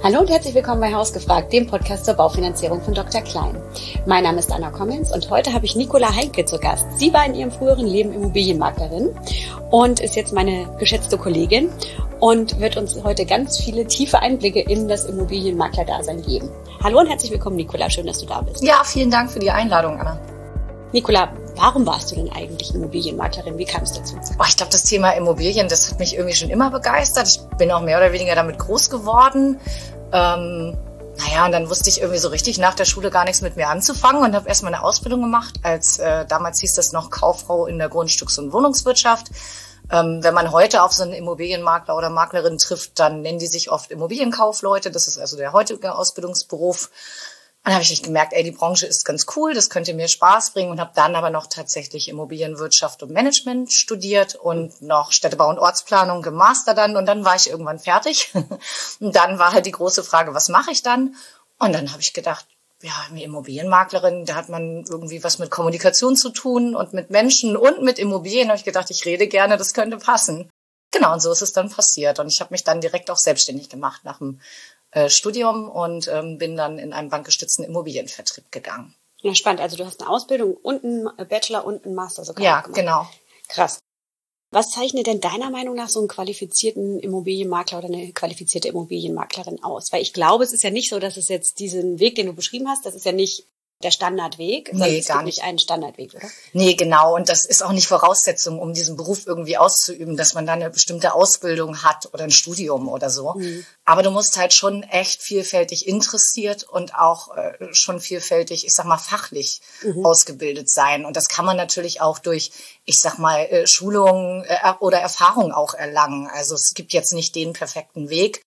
Hallo und herzlich willkommen bei Hausgefragt, dem Podcast zur Baufinanzierung von Dr. Klein. Mein Name ist Anna Kommens und heute habe ich Nicola Heinke zu Gast. Sie war in ihrem früheren Leben Immobilienmaklerin und ist jetzt meine geschätzte Kollegin und wird uns heute ganz viele tiefe Einblicke in das Immobilienmakler-Dasein geben. Hallo und herzlich willkommen, Nicola. Schön, dass du da bist. Ja, vielen Dank für die Einladung, Anna. Nicola, warum warst du denn eigentlich Immobilienmaklerin? Wie kam es dazu? Ich glaube, das Thema Immobilien, das hat mich irgendwie schon immer begeistert. Ich bin auch mehr oder weniger damit groß geworden. Und dann wusste ich irgendwie so richtig nach der Schule gar nichts mit mir anzufangen und habe erstmal eine Ausbildung gemacht, damals hieß das noch Kauffrau in der Grundstücks- und Wohnungswirtschaft. Wenn man heute auf so einen Immobilienmakler oder Maklerin trifft, dann nennen die sich oft Immobilienkaufleute. Das ist also der heutige Ausbildungsberuf. Dann habe ich gemerkt, die Branche ist ganz cool, das könnte mir Spaß bringen und habe dann aber noch tatsächlich Immobilienwirtschaft und Management studiert und noch Städtebau und Ortsplanung gemastert dann und dann war ich irgendwann fertig. Und dann war halt die große Frage, was mache ich dann? Und dann habe ich gedacht, ja, Immobilienmaklerin, da hat man irgendwie was mit Kommunikation zu tun und mit Menschen und mit Immobilien. Da habe ich gedacht, ich rede gerne, das könnte passen. Genau, und so ist es dann passiert. Und ich habe mich dann direkt auch selbstständig gemacht nach dem Studium und bin dann in einen bankgestützten Immobilienvertrieb gegangen. Ja, spannend. Also du hast eine Ausbildung und einen Bachelor und einen Master sogar Ja, gemacht. Genau. Krass. Was zeichnet denn deiner Meinung nach so einen qualifizierten Immobilienmakler oder eine qualifizierte Immobilienmaklerin aus? Weil ich glaube, es ist ja nicht so, dass es jetzt diesen Weg, den du beschrieben hast, das ist ja nicht der Standardweg, sondern es gibt nicht einen Standardweg, oder? Nee, genau. Und das ist auch nicht Voraussetzung, um diesen Beruf irgendwie auszuüben, dass man da eine bestimmte Ausbildung hat oder ein Studium oder so. Mhm. Aber du musst halt schon echt vielfältig interessiert und auch schon vielfältig, ich sag mal, fachlich ausgebildet sein. Und das kann man natürlich auch durch, ich sag mal, Schulungen oder Erfahrung auch erlangen. Also es gibt jetzt nicht den perfekten Weg.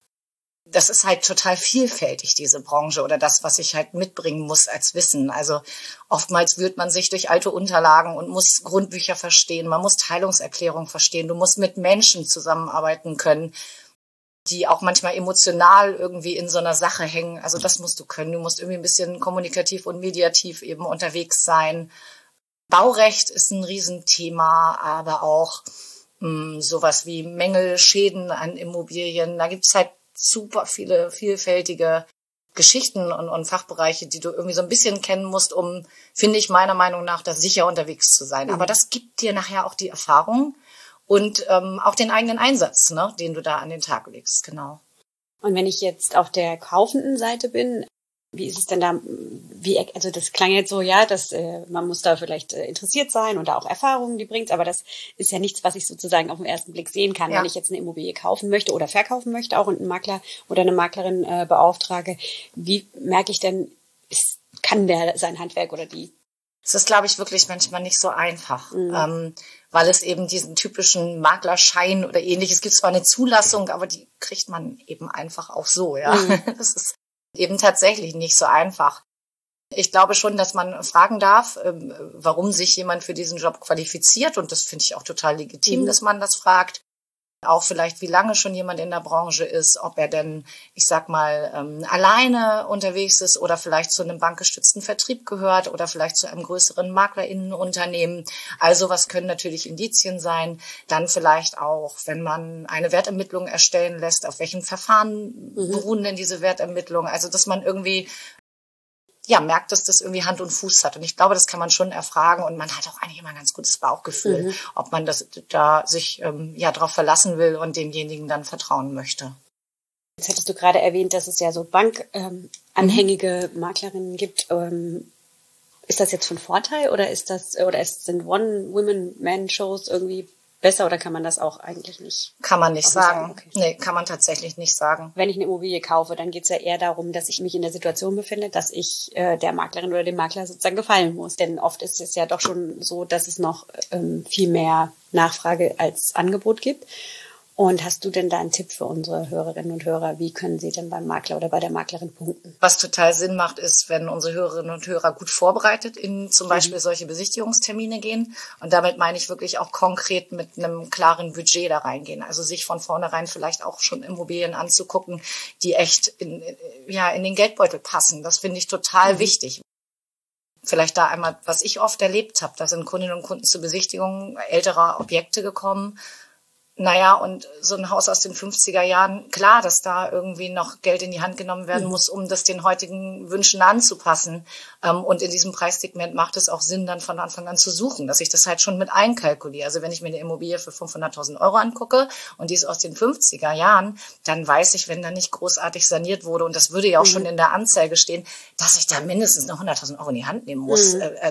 Das ist halt total vielfältig, diese Branche oder das, was ich halt mitbringen muss als Wissen. Also oftmals wühlt man sich durch alte Unterlagen und muss Grundbücher verstehen. Man muss Teilungserklärungen verstehen. Du musst mit Menschen zusammenarbeiten können, die auch manchmal emotional irgendwie in so einer Sache hängen. Also das musst du können. Du musst irgendwie ein bisschen kommunikativ und mediativ eben unterwegs sein. Baurecht ist ein Riesenthema, aber auch sowas wie Mängel, Schäden an Immobilien. Da gibt's halt super viele vielfältige Geschichten und Fachbereiche, die du irgendwie so ein bisschen kennen musst, um, finde ich meiner Meinung nach, da sicher unterwegs zu sein. Aber das gibt dir nachher auch die Erfahrung und auch den eigenen Einsatz, ne, den du da an den Tag legst, genau. Und wenn ich jetzt auf der kaufenden Seite bin, wie ist es denn da, also das klang jetzt so, ja, dass man muss da vielleicht interessiert sein und da auch Erfahrungen, die bringt, aber das ist ja nichts, was ich sozusagen auf den ersten Blick sehen kann, wenn ich jetzt eine Immobilie kaufen möchte oder verkaufen möchte auch und einen Makler oder eine Maklerin beauftrage. Wie merke ich denn, kann der sein Handwerk oder die? Das ist, glaube ich, wirklich manchmal nicht so einfach, weil es eben diesen typischen Maklerschein oder ähnliches gibt. Zwar eine Zulassung, aber die kriegt man eben einfach auch so, ja. Das ist eben tatsächlich nicht so einfach. Ich glaube schon, dass man fragen darf, warum sich jemand für diesen Job qualifiziert. Und das finde ich auch total legitim, dass man das fragt. Auch vielleicht, wie lange schon jemand in der Branche ist, ob er denn, ich sag mal, alleine unterwegs ist oder vielleicht zu einem bankgestützten Vertrieb gehört oder vielleicht zu einem größeren MaklerInnenunternehmen. Also was können natürlich Indizien sein. Dann vielleicht auch, wenn man eine Wertermittlung erstellen lässt, auf welchen Verfahren beruhen denn diese Wertermittlungen. Also dass man irgendwie merkt, dass das irgendwie Hand und Fuß hat. Und ich glaube, das kann man schon erfragen. Und man hat auch eigentlich immer ein ganz gutes Bauchgefühl, ob man das da sich darauf verlassen will und demjenigen dann vertrauen möchte. Jetzt hattest du gerade erwähnt, dass es ja so bankanhängige Maklerinnen gibt. Ist das jetzt von Vorteil oder sind One-Women-Man-Shows irgendwie besser oder kann man das auch eigentlich nicht? Kann man nicht sagen. Okay. Nee, kann man tatsächlich nicht sagen. Wenn ich eine Immobilie kaufe, dann geht es ja eher darum, dass ich mich in der Situation befinde, dass ich der Maklerin oder dem Makler sozusagen gefallen muss. Denn oft ist es ja doch schon so, dass es noch viel mehr Nachfrage als Angebot gibt. Und hast du denn da einen Tipp für unsere Hörerinnen und Hörer? Wie können sie denn beim Makler oder bei der Maklerin punkten? Was total Sinn macht, ist, wenn unsere Hörerinnen und Hörer gut vorbereitet in zum Beispiel solche Besichtigungstermine gehen. Und damit meine ich wirklich auch konkret mit einem klaren Budget da reingehen. Also sich von vornherein vielleicht auch schon Immobilien anzugucken, die echt in den Geldbeutel passen. Das finde ich total wichtig. Vielleicht da einmal, was ich oft erlebt habe, da sind Kundinnen und Kunden zur Besichtigung älterer Objekte gekommen. Naja, und so ein Haus aus den 50er Jahren, klar, dass da irgendwie noch Geld in die Hand genommen werden muss, um das den heutigen Wünschen anzupassen. Und in diesem Preissegment macht es auch Sinn, dann von Anfang an zu suchen, dass ich das halt schon mit einkalkuliere. Also wenn ich mir eine Immobilie für 500.000 Euro angucke und die ist aus den 50er Jahren, dann weiß ich, wenn da nicht großartig saniert wurde, und das würde ja auch schon in der Anzeige stehen, dass ich da mindestens noch 100.000 Euro in die Hand nehmen muss.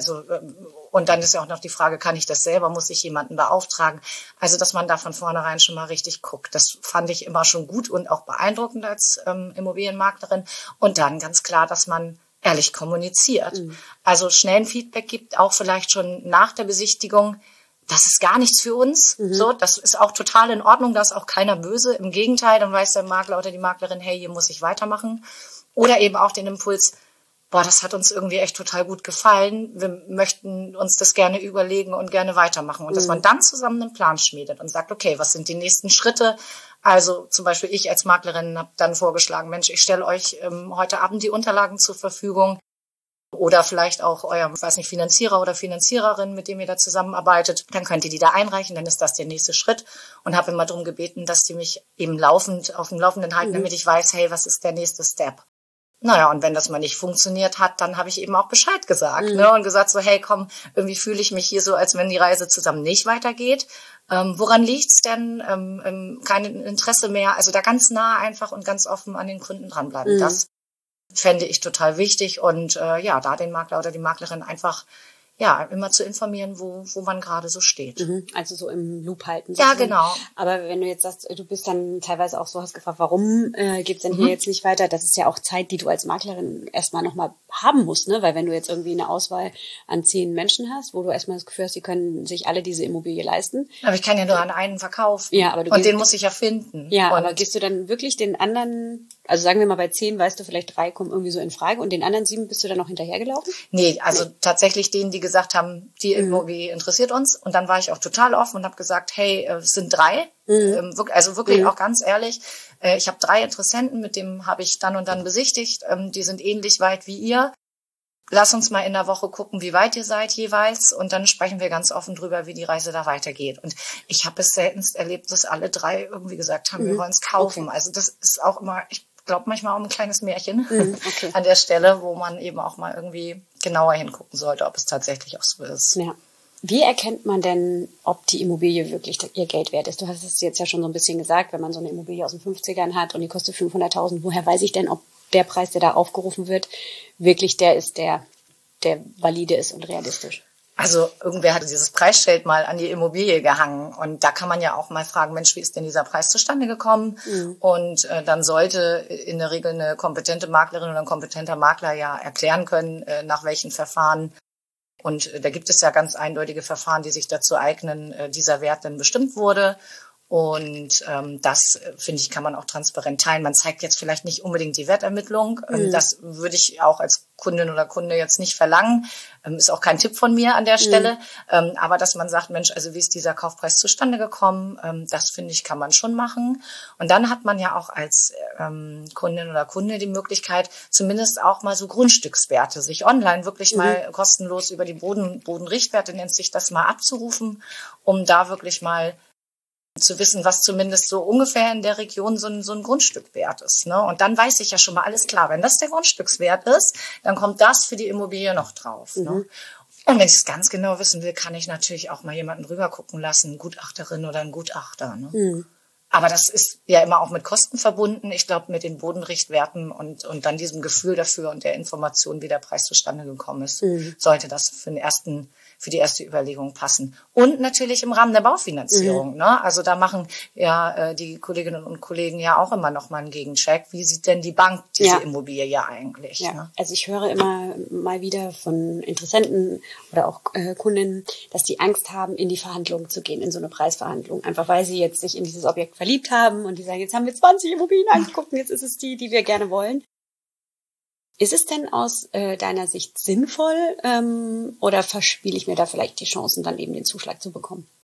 Und dann ist ja auch noch die Frage, kann ich das selber, muss ich jemanden beauftragen? Also, dass man da von vornherein schon mal richtig guckt. Das fand ich immer schon gut und auch beeindruckend als Immobilienmaklerin. Und dann ganz klar, dass man ehrlich kommuniziert. Also schnell ein Feedback gibt, auch vielleicht schon nach der Besichtigung. Das ist gar nichts für uns. So, das ist auch total in Ordnung. Da ist auch keiner böse. Im Gegenteil, dann weiß der Makler oder die Maklerin, hey, hier muss ich weitermachen. Oder eben auch den Impuls, boah, das hat uns irgendwie echt total gut gefallen. Wir möchten uns das gerne überlegen und gerne weitermachen. Und dass man dann zusammen einen Plan schmiedet und sagt, okay, was sind die nächsten Schritte? Also zum Beispiel ich als Maklerin habe dann vorgeschlagen, Mensch, ich stelle euch heute Abend die Unterlagen zur Verfügung. Oder vielleicht auch euer, ich weiß nicht, Finanzierer oder Finanziererin, mit dem ihr da zusammenarbeitet. Dann könnt ihr die da einreichen, dann ist das der nächste Schritt. Und habe immer darum gebeten, dass die mich eben laufend auf dem Laufenden halten, damit ich weiß, hey, was ist der nächste Step? Naja, und wenn das mal nicht funktioniert hat, dann habe ich eben auch Bescheid gesagt, ne, und gesagt so, hey, komm, irgendwie fühle ich mich hier so, als wenn die Reise zusammen nicht weitergeht. Woran liegt's denn? Kein Interesse mehr. Also da ganz nah einfach und ganz offen an den Kunden dranbleiben. Das fände ich total wichtig. Und da den Makler oder die Maklerin einfach immer zu informieren, wo man gerade so steht. Also so im Loop halten. Ja, genau. Aber wenn du jetzt sagst, du bist dann teilweise auch so, hast gefragt, warum geht's denn hier jetzt nicht weiter? Das ist ja auch Zeit, die du als Maklerin erstmal nochmal haben musst, ne? Weil wenn du jetzt irgendwie eine Auswahl an 10 Menschen hast, wo du erstmal das Gefühl hast, die können sich alle diese Immobilie leisten. Aber ich kann ja nur an einen verkaufen. Ja, aber und den muss ich ja finden. Ja, und aber gehst du dann wirklich den anderen, also sagen wir mal bei 10, weißt du, vielleicht 3 kommen irgendwie so in Frage und den anderen 7 bist du dann noch hinterhergelaufen? Nee, also tatsächlich denen, die gesagt haben, die Immobilie interessiert uns. Und dann war ich auch total offen und habe gesagt, hey, es sind 3. Also wirklich auch ganz ehrlich, ich habe 3 Interessenten, mit dem habe ich dann und dann besichtigt. Die sind ähnlich weit wie ihr. Lass uns mal in der Woche gucken, wie weit ihr seid jeweils. Und dann sprechen wir ganz offen drüber, wie die Reise da weitergeht. Und ich habe es seltenst erlebt, dass alle 3 irgendwie gesagt haben, wir wollen es kaufen. Okay. Also das ist auch immer, ich glaube manchmal auch ein kleines Märchen an der Stelle, wo man eben auch mal irgendwie genauer hingucken sollte, ob es tatsächlich auch so ist. Ja. Wie erkennt man denn, ob die Immobilie wirklich ihr Geld wert ist? Du hast es jetzt ja schon so ein bisschen gesagt, wenn man so eine Immobilie aus den 50ern hat und die kostet 500.000, woher weiß ich denn, ob der Preis, der da aufgerufen wird, wirklich der ist, der valide ist und realistisch? Also irgendwer hatte dieses Preisschild mal an die Immobilie gehangen und da kann man ja auch mal fragen, Mensch, wie ist denn dieser Preis zustande gekommen? Und dann sollte in der Regel eine kompetente Maklerin oder ein kompetenter Makler ja erklären können, nach welchen Verfahren. Und da gibt es ja ganz eindeutige Verfahren, die sich dazu eignen, dieser Wert dann bestimmt wurde. Und das, finde ich, kann man auch transparent teilen. Man zeigt jetzt vielleicht nicht unbedingt die Wertermittlung. Das würde ich auch als Kundin oder Kunde jetzt nicht verlangen. Ist auch kein Tipp von mir an der Stelle. Aber dass man sagt, Mensch, also wie ist dieser Kaufpreis zustande gekommen? Das, finde ich, kann man schon machen. Und dann hat man ja auch als Kundin oder Kunde die Möglichkeit, zumindest auch mal so Grundstückswerte, sich online wirklich mal kostenlos über die Bodenrichtwerte, nennt sich das, mal abzurufen, um da wirklich mal zu wissen, was zumindest so ungefähr in der Region so ein Grundstück wert ist. Ne? Und dann weiß ich ja schon mal, alles klar, wenn das der Grundstückswert ist, dann kommt das für die Immobilie noch drauf. Ne? Und wenn ich es ganz genau wissen will, kann ich natürlich auch mal jemanden drüber gucken lassen, eine Gutachterin oder einen Gutachter. Ne? Aber das ist ja immer auch mit Kosten verbunden. Ich glaube, mit den Bodenrichtwerten und dann diesem Gefühl dafür und der Information, wie der Preis zustande gekommen ist, sollte das für die erste Überlegung passen. Und natürlich im Rahmen der Baufinanzierung. Ne? Also da machen ja die Kolleginnen und Kollegen ja auch immer noch mal einen Gegencheck. Wie sieht denn die Bank diese Immobilie eigentlich? Ja. Ne? Also ich höre immer mal wieder von Interessenten oder auch Kundinnen, dass die Angst haben, in die Verhandlungen zu gehen, in so eine Preisverhandlung. Einfach weil sie jetzt sich in dieses Objekt verliebt haben und die sagen, jetzt haben wir 20 Immobilien angeguckt und jetzt ist es die wir gerne wollen. Ist es denn aus deiner Sicht sinnvoll oder verspiele ich mir da vielleicht die Chancen, dann eben den Zuschlag zu bekommen?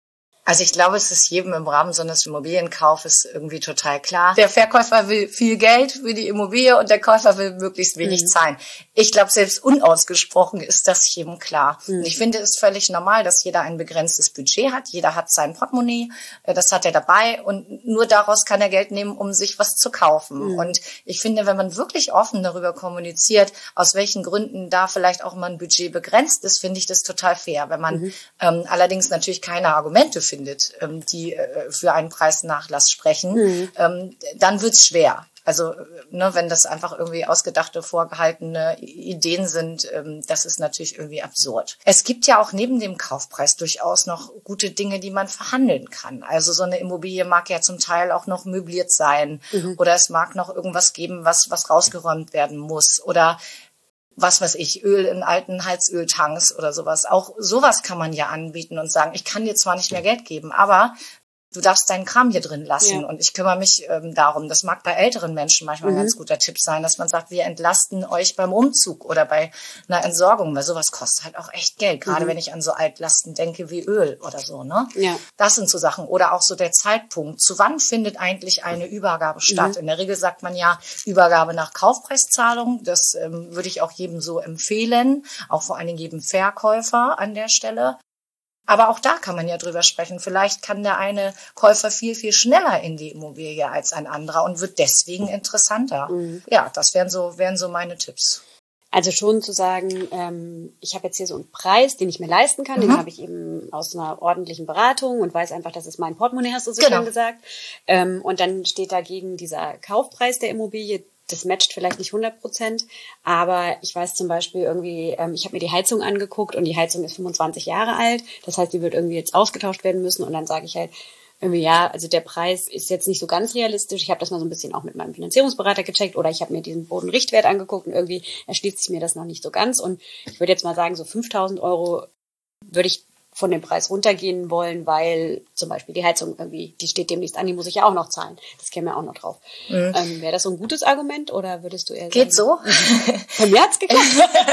Also ich glaube, es ist jedem im Rahmen so eines Immobilienkaufes irgendwie total klar. Der Verkäufer will viel Geld für die Immobilie und der Käufer will möglichst wenig zahlen. Ich glaube, selbst unausgesprochen ist das jedem klar. Und ich finde es völlig normal, dass jeder ein begrenztes Budget hat. Jeder hat sein Portemonnaie, das hat er dabei und nur daraus kann er Geld nehmen, um sich was zu kaufen. Und ich finde, wenn man wirklich offen darüber kommuniziert, aus welchen Gründen da vielleicht auch mal ein Budget begrenzt ist, finde ich das total fair. Wenn man allerdings natürlich keine Argumente findet, die für einen Preisnachlass sprechen, dann wird's schwer. Also wenn das einfach irgendwie ausgedachte, vorgehaltene Ideen sind, das ist natürlich irgendwie absurd. Es gibt ja auch neben dem Kaufpreis durchaus noch gute Dinge, die man verhandeln kann. Also so eine Immobilie mag ja zum Teil auch noch möbliert sein oder es mag noch irgendwas geben, was rausgeräumt werden muss oder was weiß ich, Öl in alten Heizöltanks oder sowas. Auch sowas kann man ja anbieten und sagen, ich kann dir zwar nicht mehr Geld geben, aber du darfst deinen Kram hier drin lassen und ich kümmere mich darum. Das mag bei älteren Menschen manchmal ein ganz guter Tipp sein, dass man sagt, wir entlasten euch beim Umzug oder bei einer Entsorgung, weil sowas kostet halt auch echt Geld, gerade wenn ich an so Altlasten denke wie Öl oder so, ne? Ja. Das sind so Sachen. Oder auch so der Zeitpunkt. Zu wann findet eigentlich eine Übergabe statt? In der Regel sagt man ja Übergabe nach Kaufpreiszahlung. Das würde ich auch jedem so empfehlen, auch vor allen Dingen jedem Verkäufer an der Stelle. Aber auch da kann man ja drüber sprechen. Vielleicht kann der eine Käufer viel, viel schneller in die Immobilie als ein anderer und wird deswegen interessanter. Ja, das wären so meine Tipps. Also schon zu sagen, ich habe jetzt hier so einen Preis, den ich mir leisten kann, den habe ich eben aus einer ordentlichen Beratung und weiß einfach, das ist mein Portemonnaie, hast du so schön gesagt. Und dann steht dagegen dieser Kaufpreis der Immobilie. Das matcht vielleicht nicht 100%, aber ich weiß zum Beispiel irgendwie, ich habe mir die Heizung angeguckt und die Heizung ist 25 Jahre alt. Das heißt, die wird irgendwie jetzt ausgetauscht werden müssen und dann sage ich halt irgendwie, ja, also der Preis ist jetzt nicht so ganz realistisch. Ich habe das mal so ein bisschen auch mit meinem Finanzierungsberater gecheckt oder ich habe mir diesen Bodenrichtwert angeguckt und irgendwie erschließt sich mir das noch nicht so ganz und ich würde jetzt mal sagen, so 5.000 € würde ich von dem Preis runtergehen wollen, weil zum Beispiel die Heizung irgendwie, die steht demnächst an, die muss ich ja auch noch zahlen. Das käme ja auch noch drauf. Wäre das so ein gutes Argument oder würdest du eher sagen? Geht so. Von mir hat's geklappt.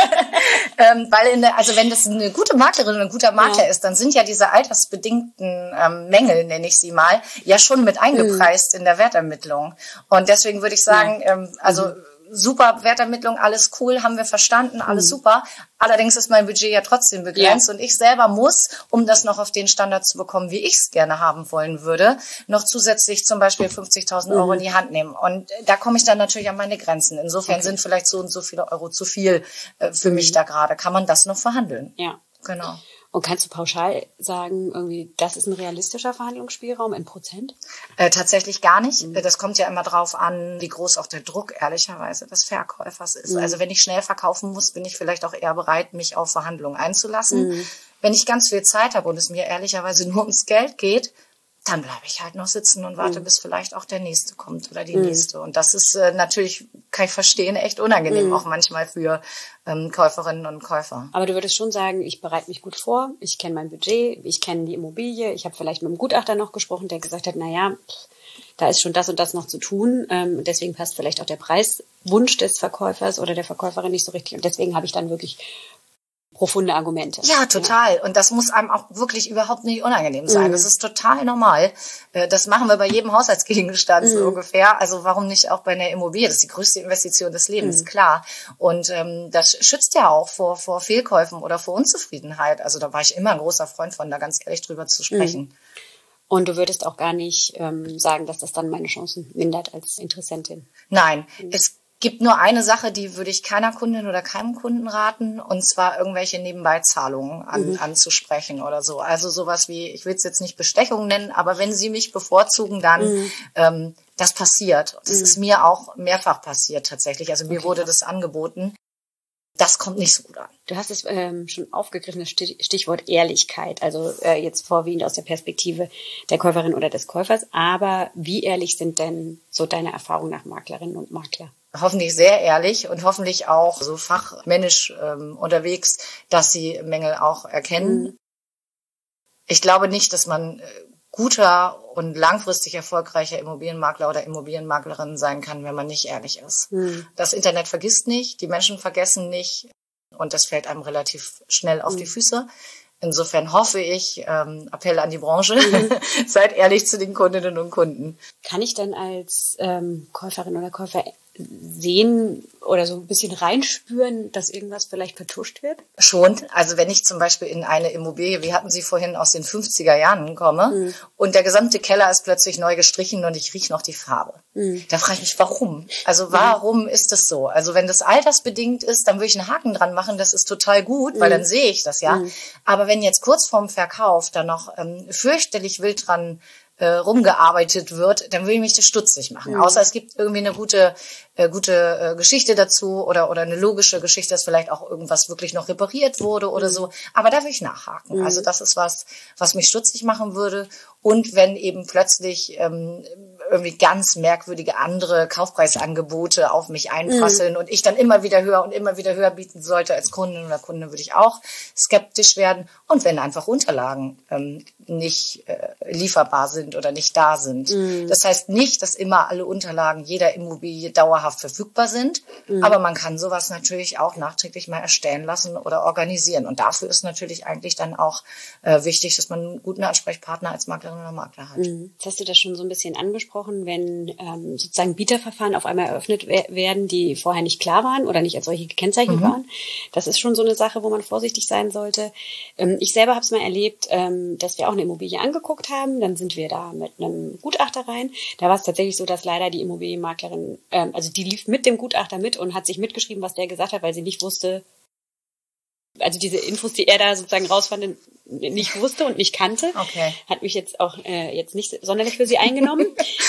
Weil also wenn das eine gute Maklerin oder ein guter Makler ist, dann sind ja diese altersbedingten Mängel, nenne ich sie mal, ja schon mit eingepreist in der Wertermittlung. Und deswegen würde ich sagen, super Wertermittlung, alles cool, haben wir verstanden, alles super. Allerdings ist mein Budget ja trotzdem begrenzt und ich selber muss, um das noch auf den Standard zu bekommen, wie ich es gerne haben wollen würde, noch zusätzlich zum Beispiel 50.000 € in die Hand nehmen. Und da komme ich dann natürlich an meine Grenzen. Insofern sind vielleicht so und so viele Euro zu viel für mich da gerade. Kann man das noch verhandeln? Ja. Genau. Und kannst du pauschal sagen, irgendwie, das ist ein realistischer Verhandlungsspielraum in Prozent? Tatsächlich gar nicht. Das kommt ja immer drauf an, wie groß auch der Druck ehrlicherweise des Verkäufers ist. Also wenn ich schnell verkaufen muss, bin ich vielleicht auch eher bereit, mich auf Verhandlungen einzulassen. Wenn ich ganz viel Zeit habe und es mir ehrlicherweise nur ums Geld geht, dann bleibe ich halt noch sitzen und warte, bis vielleicht auch der Nächste kommt oder die Nächste. Und das ist natürlich, kann ich verstehen, echt unangenehm, auch manchmal für Käuferinnen und Käufer. Aber du würdest schon sagen, ich bereite mich gut vor, ich kenne mein Budget, ich kenne die Immobilie, ich habe vielleicht mit einem Gutachter noch gesprochen, der gesagt hat, da ist schon das und das noch zu tun. Deswegen passt vielleicht auch der Preiswunsch des Verkäufers oder der Verkäuferin nicht so richtig. Und deswegen habe ich dann wirklich profunde Argumente. Ja, total. Ja. Und das muss einem auch wirklich überhaupt nicht unangenehm sein. Das ist total normal. Das machen wir bei jedem Haushaltsgegenstand so ungefähr. Also warum nicht auch bei einer Immobilie? Das ist die größte Investition des Lebens, klar. Und das schützt ja auch vor Fehlkäufen oder vor Unzufriedenheit. Also da war ich immer ein großer Freund von, da ganz ehrlich drüber zu sprechen. Und du würdest auch gar nicht sagen, dass das dann meine Chancen mindert als Interessentin? Nein, es gibt nur eine Sache, die würde ich keiner Kundin oder keinem Kunden raten, und zwar irgendwelche Nebenbeizahlungen anzusprechen oder so. Also sowas wie, ich will es jetzt nicht Bestechung nennen, aber wenn Sie mich bevorzugen, dann das passiert. Das ist mir auch mehrfach passiert tatsächlich. Also mir wurde das angeboten. Das kommt nicht so gut an. Du hast es schon aufgegriffen, das Stichwort Ehrlichkeit. Also jetzt vorwiegend aus der Perspektive der Käuferin oder des Käufers. Aber wie ehrlich sind denn so deine Erfahrungen nach Maklerinnen und Makler? Hoffentlich sehr ehrlich und hoffentlich auch so fachmännisch unterwegs, dass sie Mängel auch erkennen. Ich glaube nicht, dass man guter und langfristig erfolgreicher Immobilienmakler oder Immobilienmaklerin sein kann, wenn man nicht ehrlich ist. Das Internet vergisst nicht, die Menschen vergessen nicht und das fällt einem relativ schnell auf die Füße. Insofern hoffe ich, Appell an die Branche, seid ehrlich zu den Kundinnen und Kunden. Kann ich denn als Käuferin oder Käufer sehen oder so ein bisschen reinspüren, dass irgendwas vielleicht vertuscht wird? Schon. Also wenn ich zum Beispiel in eine Immobilie, wir hatten sie vorhin aus den 50er Jahren komme und der gesamte Keller ist plötzlich neu gestrichen und ich rieche noch die Farbe. Da frage ich mich, warum? Also warum ist das so? Also wenn das altersbedingt ist, dann würde ich einen Haken dran machen, das ist total gut, weil dann sehe ich das ja. Aber wenn jetzt kurz vorm Verkauf da noch fürchterlich wild dran rumgearbeitet wird, dann will ich mich das stutzig machen. Außer es gibt irgendwie eine gute Geschichte dazu oder eine logische Geschichte, dass vielleicht auch irgendwas wirklich noch repariert wurde oder so. Aber da will ich nachhaken. Also das ist was mich stutzig machen würde. Und wenn eben plötzlich irgendwie ganz merkwürdige andere Kaufpreisangebote auf mich einprasseln und ich dann immer wieder höher bieten sollte als Kundin oder Kunde, würde ich auch skeptisch werden. Und wenn einfach Unterlagen nicht lieferbar sind oder nicht da sind. Das heißt nicht, dass immer alle Unterlagen jeder Immobilie dauerhaft verfügbar sind, aber man kann sowas natürlich auch nachträglich mal erstellen lassen oder organisieren. Und dafür ist natürlich eigentlich dann auch wichtig, dass man einen guten Ansprechpartner als Maklerin oder Makler hat. Jetzt hast du das schon so ein bisschen angesprochen, wenn sozusagen Bieterverfahren auf einmal eröffnet werden, die vorher nicht klar waren oder nicht als solche gekennzeichnet waren. Das ist schon so eine Sache, wo man vorsichtig sein sollte. Ich selber habe es mal erlebt, dass wir auch eine Immobilie angeguckt haben. Dann sind wir da mit einem Gutachter rein. Da war es tatsächlich so, dass leider die Immobilienmaklerin, also die lief mit dem Gutachter mit und hat sich mitgeschrieben, was der gesagt hat, weil sie nicht wusste, also diese Infos, die er da sozusagen rausfand, nicht wusste und nicht kannte. Okay. Hat mich jetzt auch jetzt nicht sonderlich für sie eingenommen.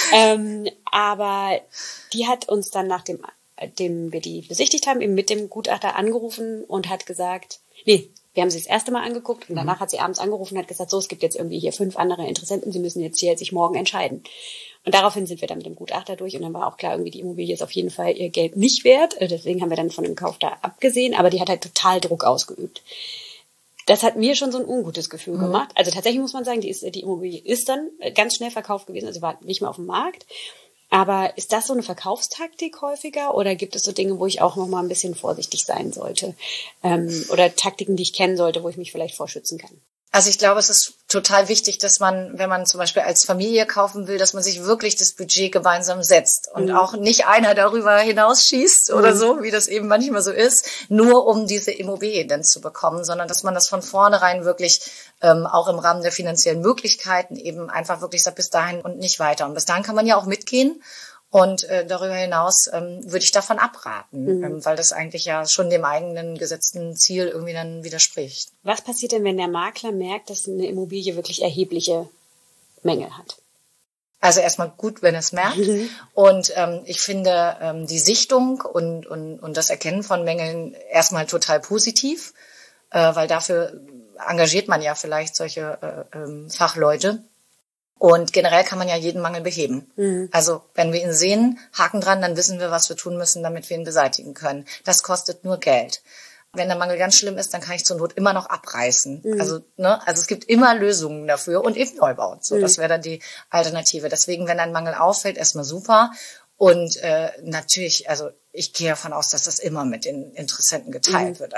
Aber die hat uns dann, nachdem wir die besichtigt haben, eben mit dem Gutachter angerufen und hat gesagt, nee, wir haben sie das erste Mal angeguckt und danach hat sie abends angerufen und hat gesagt, so, es gibt jetzt irgendwie hier 5 andere Interessenten, sie müssen jetzt hier sich morgen entscheiden. Und daraufhin sind wir dann mit dem Gutachter durch und dann war auch klar, irgendwie die Immobilie ist auf jeden Fall ihr Geld nicht wert. Deswegen haben wir dann von dem Kauf da abgesehen, aber die hat halt total Druck ausgeübt. Das hat mir schon so ein ungutes Gefühl gemacht. Also tatsächlich muss man sagen, die Immobilie ist dann ganz schnell verkauft gewesen, also war nicht mehr auf dem Markt. Aber ist das so eine Verkaufstaktik häufiger oder gibt es so Dinge, wo ich auch noch mal ein bisschen vorsichtig sein sollte? Oder Taktiken, die ich kennen sollte, wo ich mich vielleicht vorschützen kann? Also ich glaube, es ist total wichtig, dass man, wenn man zum Beispiel als Familie kaufen will, dass man sich wirklich das Budget gemeinsam setzt und auch nicht einer darüber hinausschießt oder so, wie das eben manchmal so ist, nur um diese Immobilie dann zu bekommen, sondern dass man das von vornherein wirklich auch im Rahmen der finanziellen Möglichkeiten eben einfach wirklich sagt, bis dahin und nicht weiter. Und bis dahin kann man ja auch mitgehen. Und darüber hinaus würde ich davon abraten, weil das eigentlich ja schon dem eigenen gesetzten Ziel irgendwie dann widerspricht. Was passiert denn, wenn der Makler merkt, dass eine Immobilie wirklich erhebliche Mängel hat? Also erstmal gut, wenn es merkt. Und ich finde die Sichtung und das Erkennen von Mängeln erstmal total positiv, weil dafür engagiert man ja vielleicht solche Fachleute. Und generell kann man ja jeden Mangel beheben. Also wenn wir ihn sehen, Haken dran, dann wissen wir, was wir tun müssen, damit wir ihn beseitigen können. Das kostet nur Geld. Wenn der Mangel ganz schlimm ist, dann kann ich zur Not immer noch abreißen. Also es gibt immer Lösungen dafür und eben neu bauen. So, das wäre dann die Alternative. Deswegen, wenn ein Mangel auffällt, erstmal super. Und natürlich, also ich gehe davon aus, dass das immer mit den Interessenten geteilt wird.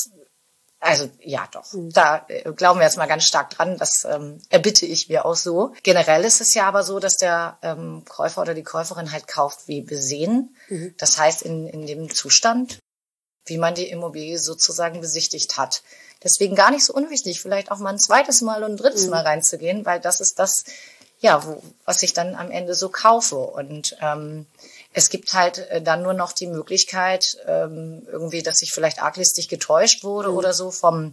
Also ja, doch. Da glauben wir jetzt mal ganz stark dran. Das erbitte ich mir auch so. Generell ist es ja aber so, dass der Käufer oder die Käuferin halt kauft wie besehen. Das heißt in dem Zustand, wie man die Immobilie sozusagen besichtigt hat. Deswegen gar nicht so unwichtig, vielleicht auch mal ein zweites Mal und ein drittes Mal reinzugehen, weil das ist das, ja, was ich dann am Ende so kaufe. Und es gibt halt dann nur noch die Möglichkeit, irgendwie, dass ich vielleicht arglistig getäuscht wurde oder so vom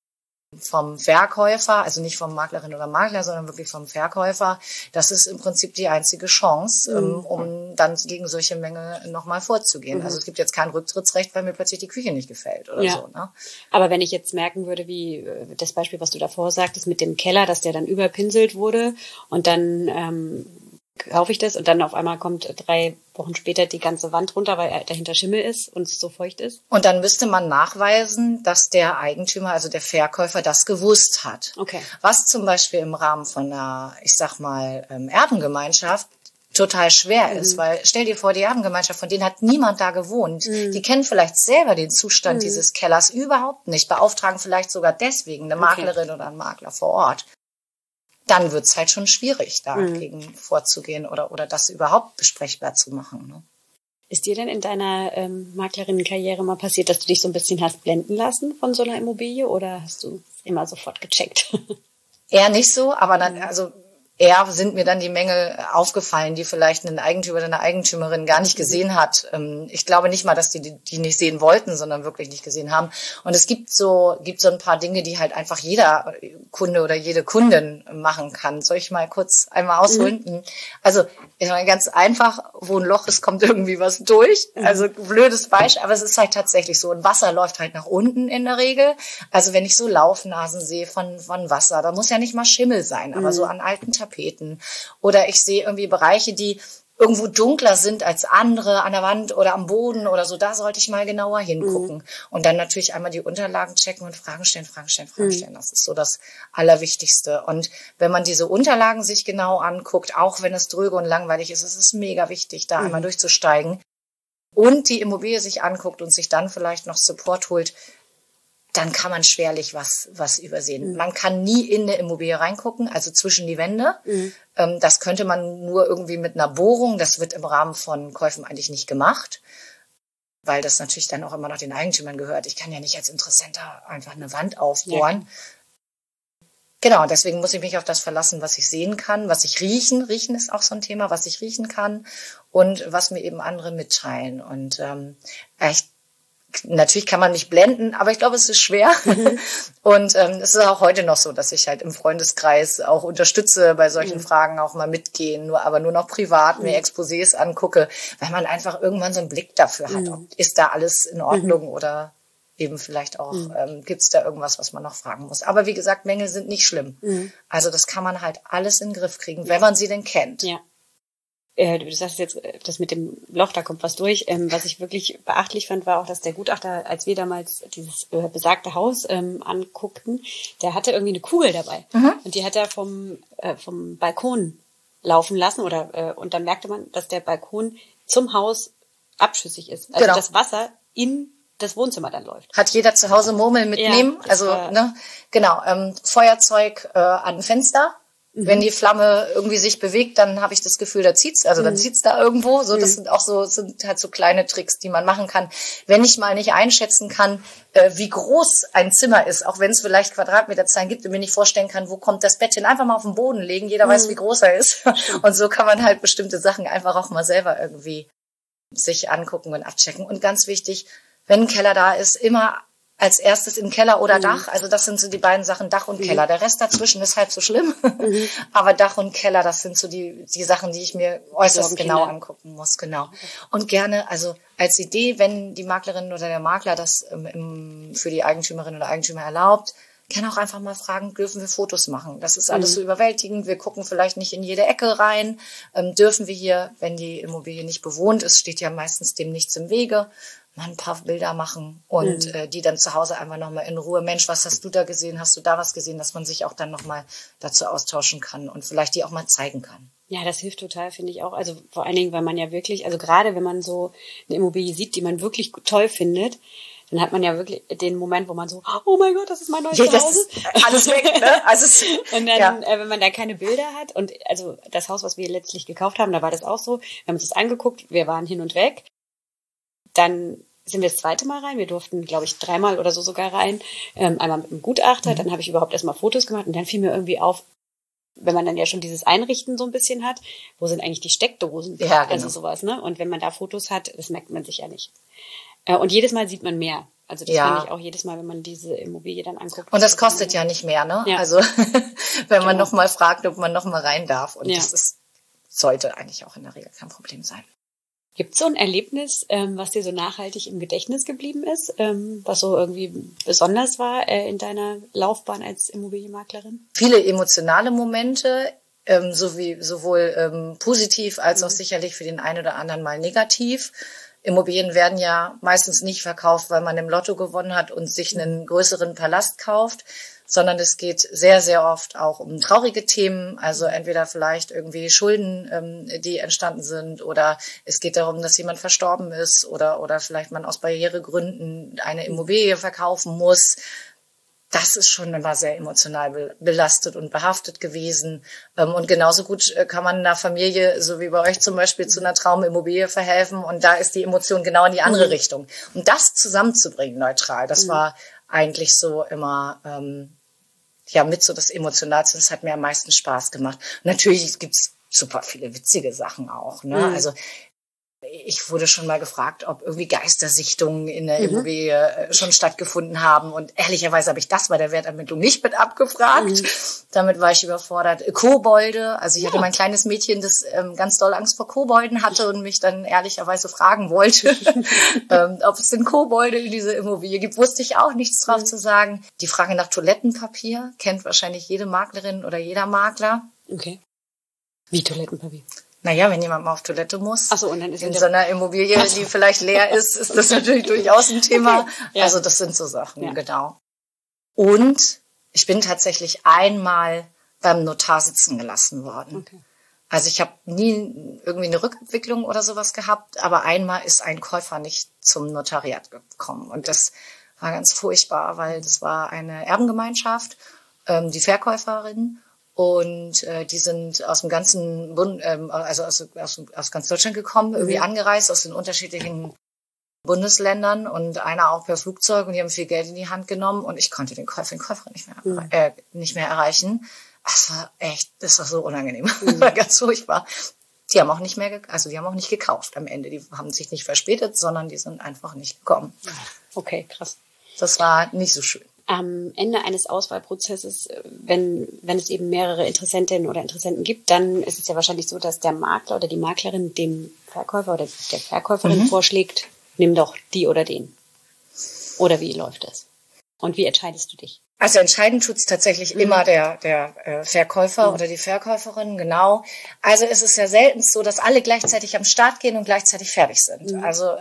Verkäufer, also nicht vom Maklerin oder Makler, sondern wirklich vom Verkäufer. Das ist im Prinzip die einzige Chance, um dann gegen solche Mängel nochmal vorzugehen. Also es gibt jetzt kein Rücktrittsrecht, weil mir plötzlich die Küche nicht gefällt oder so. Ne? Aber wenn ich jetzt merken würde, wie das Beispiel, was du davor sagtest, mit dem Keller, dass der dann überpinselt wurde und dann kaufe ich das und dann auf einmal kommt 3 Wochen später die ganze Wand runter, weil dahinter Schimmel ist und es so feucht ist. Und dann müsste man nachweisen, dass der Eigentümer, also der Verkäufer, das gewusst hat. Okay. Was zum Beispiel im Rahmen von einer, ich sag mal, Erbengemeinschaft total schwer ist, weil stell dir vor, die Erbengemeinschaft, von denen hat niemand da gewohnt. Die kennen vielleicht selber den Zustand dieses Kellers überhaupt nicht, beauftragen vielleicht sogar deswegen eine Maklerin oder einen Makler vor Ort. Dann wird's halt schon schwierig, dagegen vorzugehen oder das überhaupt besprechbar zu machen. Ne? Ist dir denn in deiner Maklerinnenkarriere mal passiert, dass du dich so ein bisschen hast blenden lassen von so einer Immobilie oder hast du immer sofort gecheckt? Eher nicht so, aber dann, also eher sind mir dann die Mängel aufgefallen, die vielleicht ein Eigentümer oder eine Eigentümerin gar nicht gesehen hat. Ich glaube nicht mal, dass die nicht sehen wollten, sondern wirklich nicht gesehen haben. Und es gibt so ein paar Dinge, die halt einfach jeder Kunde oder jede Kundin machen kann. Soll ich mal kurz einmal ausholen? Also, ich meine, ganz einfach, wo ein Loch ist, kommt irgendwie was durch. Also, blödes Beispiel, aber es ist halt tatsächlich so. Und Wasser läuft halt nach unten in der Regel. Also, wenn ich so Laufnasen sehe von Wasser, da muss ja nicht mal Schimmel sein, aber so an alten Tapeten. Oder ich sehe irgendwie Bereiche, die irgendwo dunkler sind als andere an der Wand oder am Boden oder so. Da sollte ich mal genauer hingucken. Und dann natürlich einmal die Unterlagen checken und Fragen stellen. Das ist so das Allerwichtigste. Und wenn man diese Unterlagen sich genau anguckt, auch wenn es dröge und langweilig ist, ist es mega wichtig, da einmal durchzusteigen und die Immobilie sich anguckt und sich dann vielleicht noch Support holt, dann kann man schwerlich was übersehen. Man kann nie in eine Immobilie reingucken, also zwischen die Wände. Das könnte man nur irgendwie mit einer Bohrung. Das wird im Rahmen von Käufen eigentlich nicht gemacht, weil das natürlich dann auch immer noch den Eigentümern gehört. Ich kann ja nicht als Interessenter einfach eine Wand aufbohren. Ja. Genau, deswegen muss ich mich auf das verlassen, was ich sehen kann, was ich riechen. Riechen ist auch so ein Thema, was ich riechen kann und was mir eben andere mitteilen. Und natürlich kann man mich blenden, aber ich glaube, es ist schwer. Und es ist auch heute noch so, dass ich halt im Freundeskreis auch unterstütze bei solchen Fragen, auch mal mitgehen, aber nur noch privat mir Exposés angucke, weil man einfach irgendwann so einen Blick dafür hat, ob ist da alles in Ordnung oder eben vielleicht auch gibt's da irgendwas, was man noch fragen muss. Aber wie gesagt, Mängel sind nicht schlimm. Also das kann man halt alles in den Griff kriegen, wenn man sie denn kennt. Ja. Du sagst jetzt, das mit dem Loch, da kommt was durch. Was ich wirklich beachtlich fand, war auch, dass der Gutachter, als wir damals dieses besagte Haus anguckten, der hatte irgendwie eine Kugel dabei. Und die hat er vom Balkon laufen lassen und dann merkte man, dass der Balkon zum Haus abschüssig ist. Also das Wasser in das Wohnzimmer dann läuft. Hat jeder zu Hause Murmeln mitnehmen? Ja, also, Feuerzeug an Fenster. Wenn die Flamme irgendwie sich bewegt, dann habe ich das Gefühl, da zieht's, dann zieht's da irgendwo. So, das sind halt so kleine Tricks, die man machen kann. Wenn ich mal nicht einschätzen kann, wie groß ein Zimmer ist, auch wenn es vielleicht Quadratmeterzahlen gibt und mir nicht vorstellen kann, wo kommt das Bett hin, einfach mal auf den Boden legen. Jeder weiß, wie groß er ist. Und so kann man halt bestimmte Sachen einfach auch mal selber irgendwie sich angucken und abchecken. Und ganz wichtig, wenn ein Keller da ist, immer als erstes in Keller oder Dach. Also das sind so die beiden Sachen, Dach und Keller. Der Rest dazwischen ist halb so schlimm. Aber Dach und Keller, das sind so die Sachen, die ich mir äußerst genau angucken muss. Genau. Und gerne, also als Idee, wenn die Maklerin oder der Makler das für die Eigentümerin oder Eigentümer erlaubt, kann auch einfach mal fragen, dürfen wir Fotos machen? Das ist alles so überwältigend. Wir gucken vielleicht nicht in jede Ecke rein. Dürfen wir hier, wenn die Immobilie nicht bewohnt ist, steht ja meistens dem nichts im Wege, mal ein paar Bilder machen und die dann zu Hause einfach nochmal in Ruhe, Mensch, was hast du da gesehen? Hast du da was gesehen? Dass man sich auch dann nochmal dazu austauschen kann und vielleicht die auch mal zeigen kann. Ja, das hilft total, finde ich auch. Also vor allen Dingen, weil man ja wirklich, also gerade wenn man so eine Immobilie sieht, die man wirklich toll findet, dann hat man ja wirklich den Moment, wo man so, oh mein Gott, das ist mein neues Zuhause. Das ist alles weg, ne? Also und dann, wenn man da keine Bilder hat und also das Haus, was wir letztlich gekauft haben, da war das auch so, wir haben uns das angeguckt, wir waren hin und weg. Dann sind wir das zweite Mal rein. Wir durften, glaube ich, 3-mal oder so sogar rein. Einmal mit dem Gutachter, dann habe ich überhaupt erstmal Fotos gemacht und dann fiel mir irgendwie auf, wenn man dann ja schon dieses Einrichten so ein bisschen hat, wo sind eigentlich die Steckdosen? Ja, genau. Also sowas, ne? Und wenn man da Fotos hat, das merkt man sich ja nicht. Und jedes Mal sieht man mehr. Also das fand ich auch jedes Mal, wenn man diese Immobilie dann anguckt. Und das kostet ja nicht mehr, ne? Ja. Also wenn man nochmal fragt, ob man nochmal rein darf. Und das sollte eigentlich auch in der Regel kein Problem sein. Gibt es so ein Erlebnis, was dir so nachhaltig im Gedächtnis geblieben ist, was so irgendwie besonders war in deiner Laufbahn als Immobilienmaklerin? Viele emotionale Momente, sowohl positiv als auch sicherlich für den einen oder anderen mal negativ. Immobilien werden ja meistens nicht verkauft, weil man im Lotto gewonnen hat und sich einen größeren Palast kauft, sondern es geht sehr, sehr oft auch um traurige Themen, also entweder vielleicht irgendwie Schulden, die entstanden sind, oder es geht darum, dass jemand verstorben ist oder vielleicht man aus Barrieregründen eine Immobilie verkaufen muss. Das ist schon immer sehr emotional belastet und behaftet gewesen. Und genauso gut kann man einer Familie, so wie bei euch zum Beispiel, zu einer Traumimmobilie verhelfen. Und da ist die Emotion genau in die andere Richtung. Und das zusammenzubringen, neutral, das war eigentlich so immer, mit so das Emotionalste. Das hat mir am meisten Spaß gemacht. Und natürlich gibt's super viele witzige Sachen auch, ne? Also, ich wurde schon mal gefragt, ob irgendwie Geistersichtungen in der Immobilie schon stattgefunden haben. Und ehrlicherweise habe ich das bei der Wertermittlung nicht mit abgefragt. Damit war ich überfordert. Kobolde, also ich hatte mein kleines Mädchen, das ganz doll Angst vor Kobolden hatte und mich dann ehrlicherweise fragen wollte, ob es denn Kobolde in dieser Immobilie gibt. Wusste ich auch nichts drauf zu sagen. Die Frage nach Toilettenpapier kennt wahrscheinlich jede Maklerin oder jeder Makler. Okay. Wie Toilettenpapier? Naja, wenn jemand mal auf Toilette muss, Ach so, und dann ist in so einer Immobilie, die vielleicht leer ist, ist das natürlich durchaus ein Thema. Okay. Ja. Also das sind so Sachen, genau. Und ich bin tatsächlich einmal beim Notar sitzen gelassen worden. Okay. Also ich habe nie irgendwie eine Rückabwicklung oder sowas gehabt, aber einmal ist ein Käufer nicht zum Notariat gekommen. Und das war ganz furchtbar, weil das war eine Erbengemeinschaft, die Verkäuferin. Und die sind aus dem ganzen Bund, also aus ganz Deutschland gekommen, irgendwie angereist aus den unterschiedlichen Bundesländern und einer auch per Flugzeug, und die haben viel Geld in die Hand genommen und ich konnte den Käuferin nicht mehr erreichen. Das war so unangenehm, das war ganz furchtbar. Die haben auch nicht gekauft am Ende. Die haben sich nicht verspätet, sondern die sind einfach nicht gekommen. Okay, krass. Das war nicht so schön. Am Ende eines Auswahlprozesses, wenn es eben mehrere Interessentinnen oder Interessenten gibt, dann ist es ja wahrscheinlich so, dass der Makler oder die Maklerin dem Verkäufer oder der Verkäuferin vorschlägt, nimm doch die oder den. Oder wie läuft das? Und wie entscheidest du dich? Also entscheiden tut's tatsächlich immer der Verkäufer oder die Verkäuferin, genau. Also es ist ja selten so, dass alle gleichzeitig am Start gehen und gleichzeitig fertig sind. Also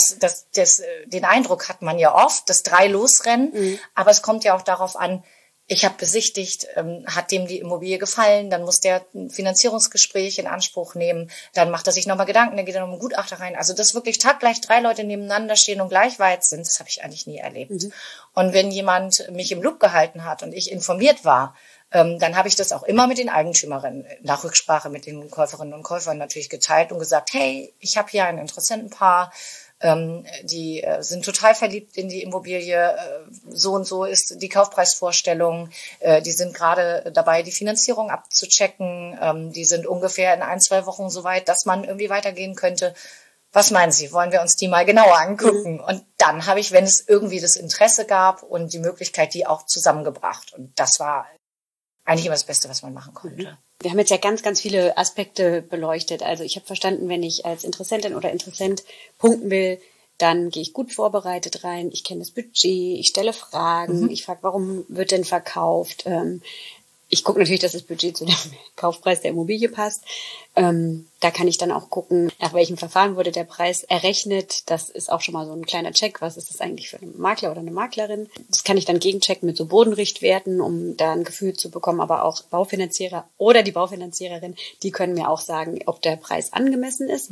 den Eindruck hat man ja oft, dass 3 losrennen, aber es kommt ja auch darauf an, ich habe besichtigt, hat dem die Immobilie gefallen, dann muss der ein Finanzierungsgespräch in Anspruch nehmen, dann macht er sich nochmal Gedanken, dann geht er nochmal einen Gutachter rein. Also dass wirklich taggleich 3 Leute nebeneinander stehen und gleich weit sind, das habe ich eigentlich nie erlebt. Und wenn jemand mich im Loop gehalten hat und ich informiert war, dann habe ich das auch immer mit den Eigentümerinnen nach Rücksprache mit den Käuferinnen und Käufern natürlich geteilt und gesagt, hey, ich habe hier ein Interessentenpaar, die sind total verliebt in die Immobilie, so und so ist die Kaufpreisvorstellung, die sind gerade dabei, die Finanzierung abzuchecken, die sind ungefähr in 1-2 Wochen so weit, dass man irgendwie weitergehen könnte. Was meinen Sie, wollen wir uns die mal genauer angucken? Und dann habe ich, wenn es irgendwie das Interesse gab und die Möglichkeit, die auch zusammengebracht. Und das war eigentlich immer das Beste, was man machen konnte. Wir haben jetzt ja ganz, ganz viele Aspekte beleuchtet. Also ich habe verstanden, wenn ich als Interessentin oder Interessent punkten will, dann gehe ich gut vorbereitet rein. Ich kenne das Budget, ich stelle Fragen, ich frage, warum wird denn verkauft? Ich gucke natürlich, dass das Budget zu dem Kaufpreis der Immobilie passt. Da kann ich dann auch gucken, nach welchem Verfahren wurde der Preis errechnet. Das ist auch schon mal so ein kleiner Check. Was ist das eigentlich für einen Makler oder eine Maklerin? Das kann ich dann gegenchecken mit so Bodenrichtwerten, um da ein Gefühl zu bekommen. Aber auch Baufinanzierer oder die Baufinanziererin, die können mir auch sagen, ob der Preis angemessen ist.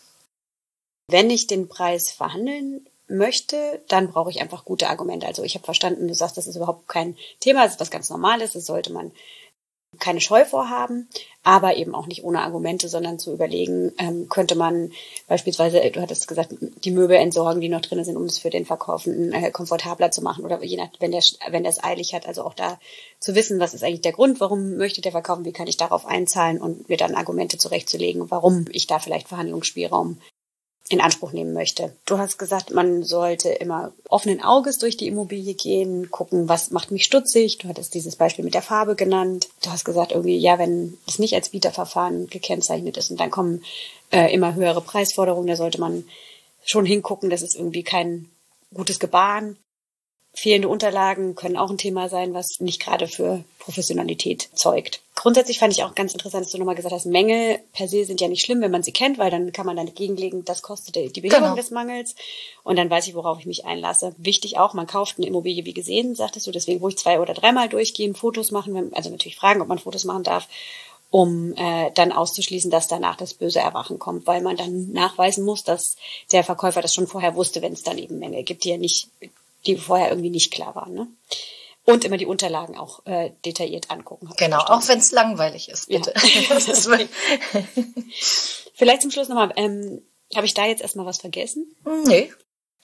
Wenn ich den Preis verhandeln möchte, dann brauche ich einfach gute Argumente. Also ich habe verstanden, du sagst, das ist überhaupt kein Thema, das ist was ganz Normales, das sollte man keine Scheu vorhaben, aber eben auch nicht ohne Argumente, sondern zu überlegen, könnte man beispielsweise, du hattest gesagt, die Möbel entsorgen, die noch drin sind, um es für den Verkaufenden komfortabler zu machen, oder je nach, wenn der es eilig hat, also auch da zu wissen, was ist eigentlich der Grund, warum möchte der verkaufen, wie kann ich darauf einzahlen und mir dann Argumente zurechtzulegen, warum ich da vielleicht Verhandlungsspielraum in Anspruch nehmen möchte. Du hast gesagt, man sollte immer offenen Auges durch die Immobilie gehen, gucken, was macht mich stutzig. Du hattest dieses Beispiel mit der Farbe genannt. Du hast gesagt, irgendwie, ja, wenn es nicht als Bieterverfahren gekennzeichnet ist und dann kommen immer höhere Preisforderungen, da sollte man schon hingucken, das ist irgendwie kein gutes Gebaren. Fehlende Unterlagen können auch ein Thema sein, was nicht gerade für Professionalität zeugt. Grundsätzlich fand ich auch ganz interessant, dass du nochmal gesagt hast, Mängel per se sind ja nicht schlimm, wenn man sie kennt, weil dann kann man dagegen legen, das kostet die Behebung des Mangels und dann weiß ich, worauf ich mich einlasse. Wichtig auch, man kauft eine Immobilie wie gesehen, sagtest du, deswegen ruhig 2- oder 3-mal durchgehen, Fotos machen, also natürlich fragen, ob man Fotos machen darf, um dann auszuschließen, dass danach das böse Erwachen kommt, weil man dann nachweisen muss, dass der Verkäufer das schon vorher wusste, wenn es dann eben Mängel gibt, die vorher irgendwie nicht klar waren, ne? Und immer die Unterlagen auch detailliert angucken. Genau, auch wenn es langweilig ist, bitte. Ja. Vielleicht zum Schluss nochmal, habe ich da jetzt erstmal was vergessen? Nee.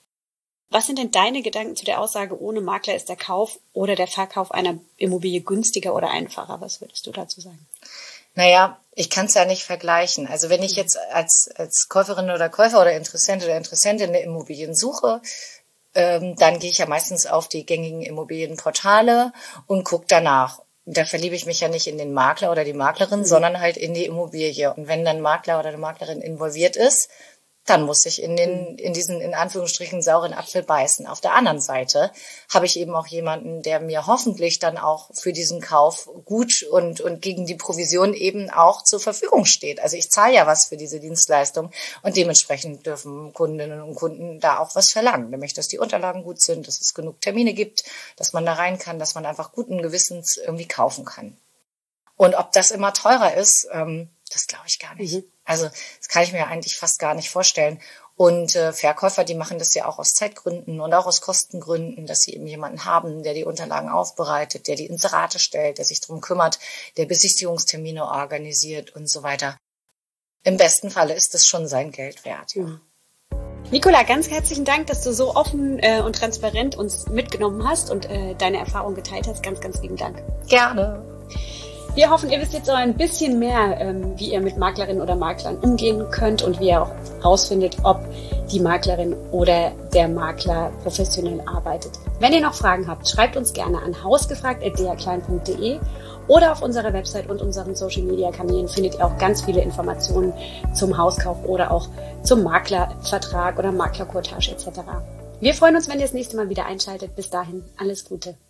Was sind denn deine Gedanken zu der Aussage, ohne Makler ist der Kauf oder der Verkauf einer Immobilie günstiger oder einfacher? Was würdest du dazu sagen? Naja, ich kann es ja nicht vergleichen. Also wenn ich jetzt als Käuferin oder Käufer oder Interessent oder Interessentin eine Immobilien suche, dann gehe ich ja meistens auf die gängigen Immobilienportale und gucke danach. Da verliebe ich mich ja nicht in den Makler oder die Maklerin, sondern halt in die Immobilie. Und wenn dann Makler oder eine Maklerin involviert ist, dann muss ich in diesen, in Anführungsstrichen, sauren Apfel beißen. Auf der anderen Seite habe ich eben auch jemanden, der mir hoffentlich dann auch für diesen Kauf gut und gegen die Provision eben auch zur Verfügung steht. Also ich zahle ja was für diese Dienstleistung und dementsprechend dürfen Kundinnen und Kunden da auch was verlangen. Nämlich, dass die Unterlagen gut sind, dass es genug Termine gibt, dass man da rein kann, dass man einfach guten Gewissens irgendwie kaufen kann. Und ob das immer teurer ist, das glaube ich gar nicht. Also das kann ich mir eigentlich fast gar nicht vorstellen. Und Verkäufer, die machen das ja auch aus Zeitgründen und auch aus Kostengründen, dass sie eben jemanden haben, der die Unterlagen aufbereitet, der die Inserate stellt, der sich drum kümmert, der Besichtigungstermine organisiert und so weiter. Im besten Falle ist es schon sein Geld wert, ja. Nicola, ganz herzlichen Dank, dass du so offen und transparent uns mitgenommen hast und deine Erfahrung geteilt hast. Ganz, ganz lieben Dank. Gerne. Wir hoffen, ihr wisst jetzt so ein bisschen mehr, wie ihr mit Maklerinnen oder Maklern umgehen könnt und wie ihr auch rausfindet, ob die Maklerin oder der Makler professionell arbeitet. Wenn ihr noch Fragen habt, schreibt uns gerne an hausgefragt@drklein.de oder auf unserer Website und unseren Social-Media-Kanälen findet ihr auch ganz viele Informationen zum Hauskauf oder auch zum Maklervertrag oder Maklercourtage etc. Wir freuen uns, wenn ihr das nächste Mal wieder einschaltet. Bis dahin, alles Gute.